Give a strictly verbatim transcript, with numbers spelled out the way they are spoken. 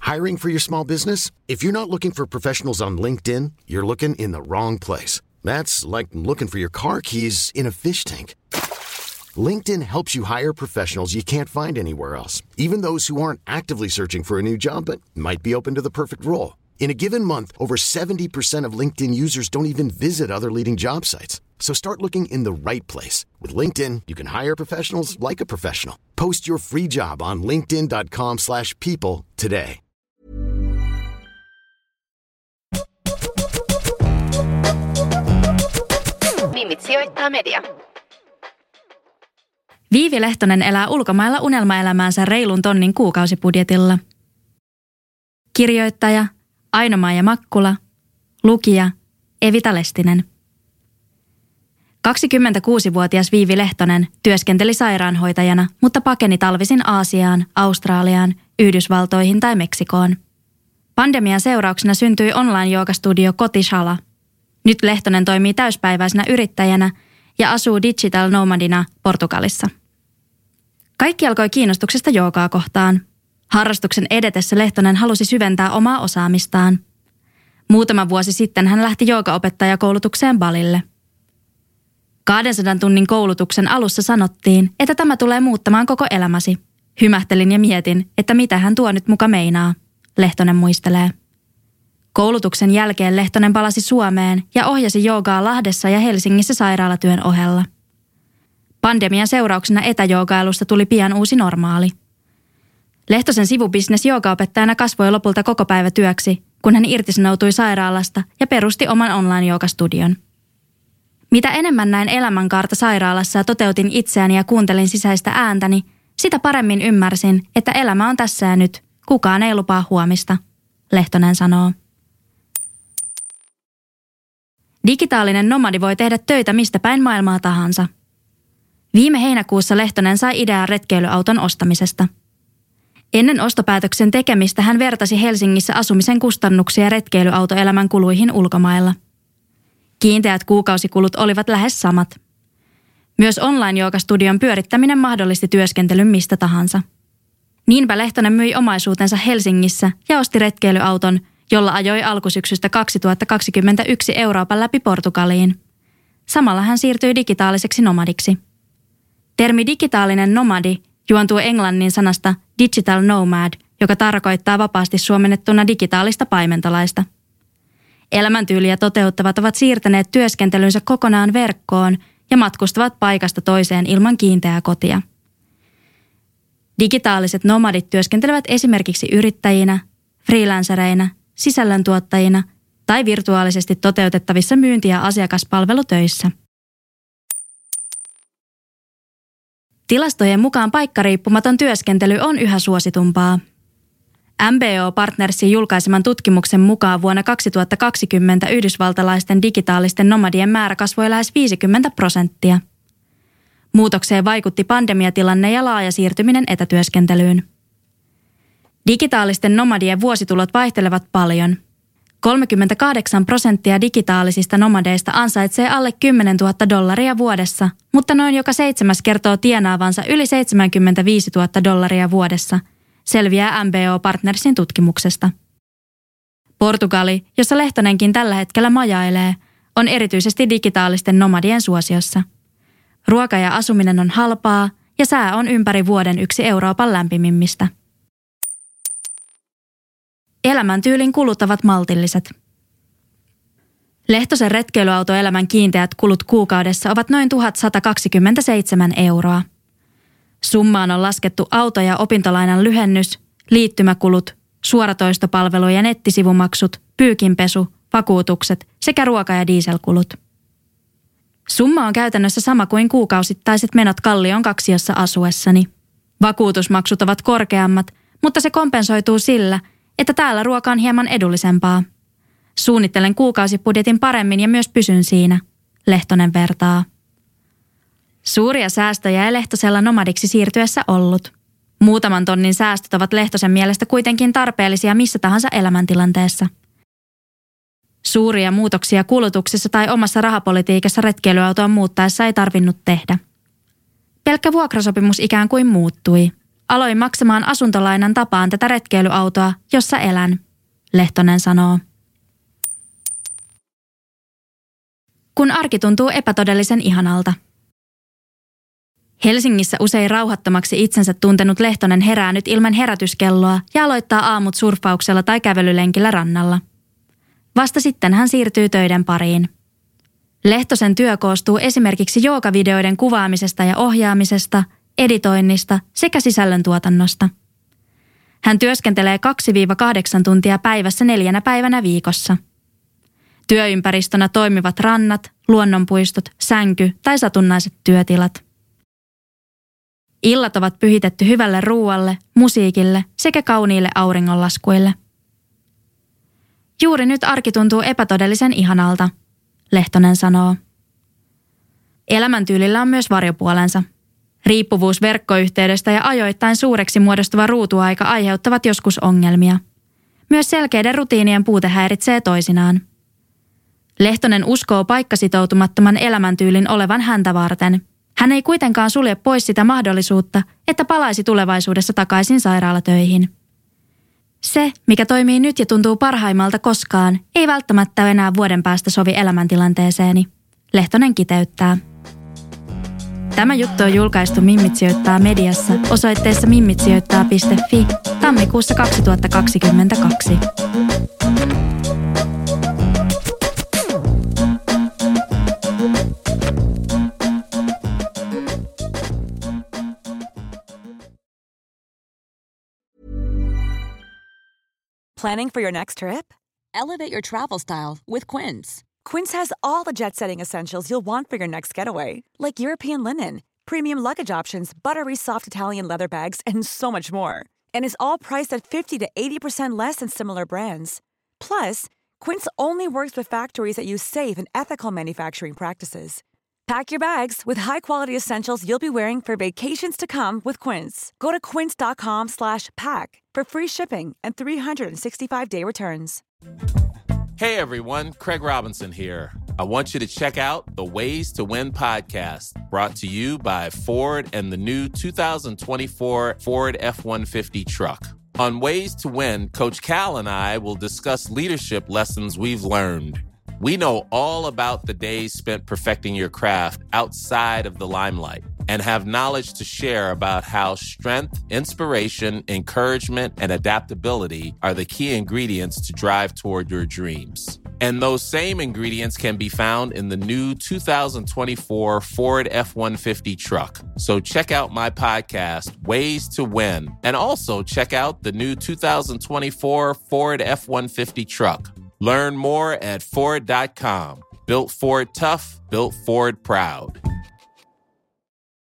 Hiring for your small business? If you're not looking for professionals on LinkedIn, you're looking in the wrong place. That's like looking for your car keys in a fish tank. LinkedIn helps you hire professionals you can't find anywhere else, even those who aren't actively searching for a new job but might be open to the perfect role. In a given month, over seventy percent of LinkedIn users don't even visit other leading job sites. So start looking in the right place. With LinkedIn, you can hire professionals like a professional. Post your free job on linkedin dot com slash people today. Mimit sijoittaa media. Viivi Lehtonen elää ulkomailla unelmaelämäänsä reilun tonnin kuukausibudjetilla. Kirjoittaja Aino-Maija Makkula, lukija Evita Lestinen. kaksikymmentäkuusivuotias Viivi Lehtonen työskenteli sairaanhoitajana, mutta pakeni talvisin Aasiaan, Australiaan, Yhdysvaltoihin tai Meksikoon. Pandemian seurauksena syntyi online-joogastudio Kotishala. Nyt Lehtonen toimii täyspäiväisenä yrittäjänä ja asuu digital nomadina Portugalissa. Kaikki alkoi kiinnostuksesta joogaa kohtaan. Harrastuksen edetessä Lehtonen halusi syventää omaa osaamistaan. Muutama vuosi sitten hän lähti joogaopettajakoulutukseen Balille. kahdensadan tunnin koulutuksen alussa sanottiin, että tämä tulee muuttamaan koko elämäsi. Hymähtelin ja mietin, että mitä hän tuo nyt muka meinaa, Lehtonen muistelee. Koulutuksen jälkeen Lehtonen palasi Suomeen ja ohjasi joogaa Lahdessa ja Helsingissä sairaalatyön ohella. Pandemian seurauksena etäjoogailusta tuli pian uusi normaali. Lehtosen sivubisnes joogaopettajana kasvoi lopulta kokopäivätyöksi, kun hän irtisanoutui sairaalasta ja perusti oman online-joogastudion. Mitä enemmän näin elämänkaarta sairaalassa ja toteutin itseäni ja kuuntelin sisäistä ääntäni, sitä paremmin ymmärsin, että elämä on tässä ja nyt. Kukaan ei lupaa huomista, Lehtonen sanoo. Digitaalinen nomadi voi tehdä töitä mistä päin maailmaa tahansa. Viime heinäkuussa Lehtonen sai idean retkeilyauton ostamisesta. Ennen ostopäätöksen tekemistä hän vertasi Helsingissä asumisen kustannuksia retkeilyautoelämän kuluihin ulkomailla. Kiinteät kuukausikulut olivat lähes samat. Myös online-joogastudion pyörittäminen mahdollisti työskentelyn mistä tahansa. Niinpä Lehtonen myi omaisuutensa Helsingissä ja osti retkeilyauton, jolla ajoi alkusyksystä kaksituhattakaksikymmentäyksi Euroopan läpi Portugaliin. Samalla hän siirtyi digitaaliseksi nomadiksi. Termi digitaalinen nomadi juontuu englannin sanasta digital nomad, joka tarkoittaa vapaasti suomennettuna digitaalista paimentolaista. Elämäntyyliä toteuttavat ovat siirtäneet työskentelynsä kokonaan verkkoon ja matkustavat paikasta toiseen ilman kiinteää kotia. Digitaaliset nomadit työskentelevät esimerkiksi yrittäjinä, freelancereina, sisällöntuottajina tai virtuaalisesti toteutettavissa myynti- ja asiakaspalvelutöissä. Tilastojen mukaan paikkariippumaton työskentely on yhä suositumpaa. M B O Partnersin julkaiseman tutkimuksen mukaan vuonna kaksituhattakaksikymmentä yhdysvaltalaisten digitaalisten nomadien määrä kasvoi lähes viisikymmentä prosenttia. Muutokseen vaikutti pandemiatilanne ja laaja siirtyminen etätyöskentelyyn. Digitaalisten nomadien vuositulot vaihtelevat paljon. kolmekymmentäkahdeksan prosenttia digitaalisista nomadeista ansaitsee alle kymmenentuhatta dollaria vuodessa, mutta noin joka seitsemäs kertoo tienaavansa yli seitsemänkymmentäviisituhatta dollaria vuodessa, selviää M B O Partnersin tutkimuksesta. Portugali, jossa Lehtonenkin tällä hetkellä majailee, on erityisesti digitaalisten nomadien suosiossa. Ruoka ja asuminen on halpaa ja sää on ympäri vuoden yksi Euroopan lämpimimmistä. Elämäntyylin kulut ovat maltilliset. Lehtosen retkeilyautoelämän kiinteät kulut kuukaudessa ovat noin tuhatsatakaksikymmentäseitsemän euroa. Summaan on laskettu auto- ja opintolainan lyhennys, liittymäkulut, suoratoistopalvelu- ja nettisivumaksut, pyykinpesu, vakuutukset sekä ruoka- ja dieselkulut. Summa on käytännössä sama kuin kuukausittaiset menot Kallion kaksiossa asuessani. Vakuutusmaksut ovat korkeammat, mutta se kompensoituu sillä, että täällä ruoka on hieman edullisempaa. Suunnittelen kuukausibudjetin paremmin ja myös pysyn siinä, Lehtonen vertaa. Suuria säästöjä ei Lehtosella nomadiksi siirtyessä ollut. Muutaman tonnin säästöt ovat Lehtosen mielestä kuitenkin tarpeellisia missä tahansa elämäntilanteessa. Suuria muutoksia kulutuksessa tai omassa rahapolitiikassa retkeilyautoon muuttaessa ei tarvinnut tehdä. Pelkkä vuokrasopimus ikään kuin muuttui, aloin maksamaan asuntolainan tapaan tätä retkeilyautoa, jossa elän, Lehtonen sanoo. Kun arki tuntuu epätodellisen ihanalta. Helsingissä usein rauhattomaksi itsensä tuntenut Lehtonen herää nyt ilman herätyskelloa ja aloittaa aamut surffauksella tai kävelylenkillä rannalla. Vasta sitten hän siirtyy töiden pariin. Lehtosen työ koostuu esimerkiksi joogavideoiden kuvaamisesta ja ohjaamisesta, editoinnista sekä sisällöntuotannosta. Hän työskentelee kaksi kahdeksan tuntia päivässä neljänä päivänä viikossa. Työympäristönä toimivat rannat, luonnonpuistot, sänky tai satunnaiset työtilat. Illat ovat pyhitetty hyvälle ruualle, musiikille sekä kauniille auringonlaskuille. Juuri nyt arki tuntuu epätodellisen ihanalta, Lehtonen sanoo. Elämäntyylillä on myös varjopuolensa. Riippuvuus verkkoyhteydestä ja ajoittain suureksi muodostuva ruutuaika aiheuttavat joskus ongelmia. Myös selkeiden rutiinien puute häiritsee toisinaan. Lehtonen uskoo paikkasitoutumattoman elämäntyylin olevan häntä varten. Hän ei kuitenkaan sulje pois sitä mahdollisuutta, että palaisi tulevaisuudessa takaisin sairaalatöihin. Se, mikä toimii nyt ja tuntuu parhaimmalta koskaan, ei välttämättä enää vuoden päästä sovi elämäntilanteeseeni, Lehtonen kiteyttää. Tämä juttu on julkaistu Mimmit sijoittaa mediassa osoitteessa mimmitsijoittaa piste fi tammikuussa kaksituhattakaksikymmentäkaksi. Planning for your next trip? Elevate your travel style with Quince. Quince has all the jet-setting essentials you'll want for your next getaway, like European linen, premium luggage options, buttery soft Italian leather bags, and so much more. And is all priced at fifty to eighty percent less than similar brands. Plus, Quince only works with factories that use safe and ethical manufacturing practices. Pack your bags with high-quality essentials you'll be wearing for vacations to come with Quince. Go to quince.com slash pack for free shipping and three sixty-five day returns. Hey everyone, Craig Robinson here. I want you to check out the Ways to Win podcast, brought to you by Ford and the new two thousand twenty-four Ford F one fifty truck. On Ways to Win, Coach Cal and I will discuss leadership lessons we've learned. We know all about the days spent perfecting your craft outside of the limelight and have knowledge to share about how strength, inspiration, encouragement, and adaptability are the key ingredients to drive toward your dreams. And those same ingredients can be found in the new two thousand twenty-four Ford F one fifty truck. So check out my podcast, Ways to Win, and also check out the new two thousand twenty-four Ford F one fifty truck. Learn more at Ford dot com. Built Ford tough, built Ford proud.